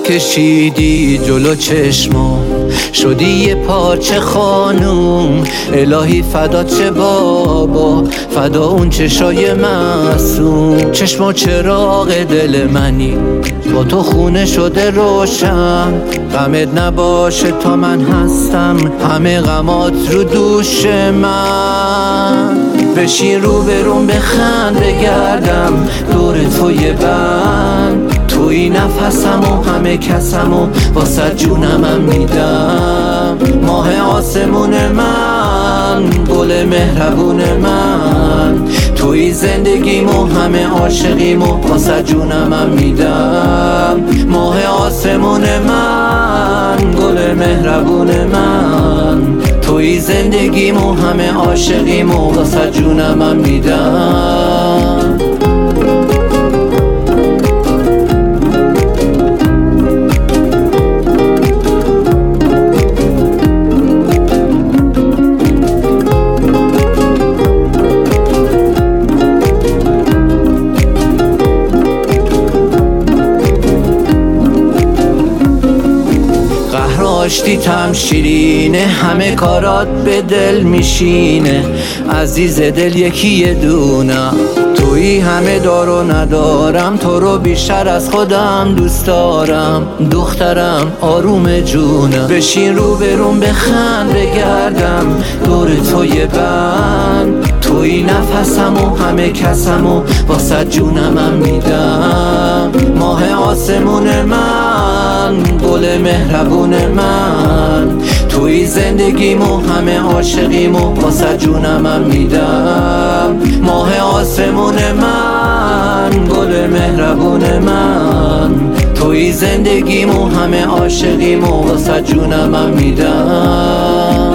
کشیدی جلو چشمام، شدی یه پارچه خانوم. الهی فدا چه بابا، فدا اون چشای معصوم. چشما چراغ دل منی، با تو خونه شده روشن. غمت نباشه تا من هستم، همه غمات رو دوش من. بشین رو بروم بخند بگردم دور توی بند. توی نفسم و همه کسم و واسه جونمم میدم. ماه آسمون من، گل مهربون من. توی زندگیم و همه عاشقیم و واسه جونمم میدم. ماه آسمون من، گل مهربون من. توی زندگیم و همه عاشقیم و واسه جونمم میدم. آشتی‌تم شیرینه، همه کارات به دل میشینه. عزیز دل یکی یه دونم، توی همه دار و ندارم. تو رو بیشتر از خودم دوست دارم، دخترم آروم جونم. بشین رو بروم بخند بگردم دور توی بند. توی نفسم و همه کسم و واسه جونمم میدم. ماه آسمون من، گل مهربون من. توی زندگیم و همه عاشقیم و واسه جونمم میدم. ماه آسمون من، گل مهربون من. توی زندگیم و همه عاشقیم و واسه جونمم میدم.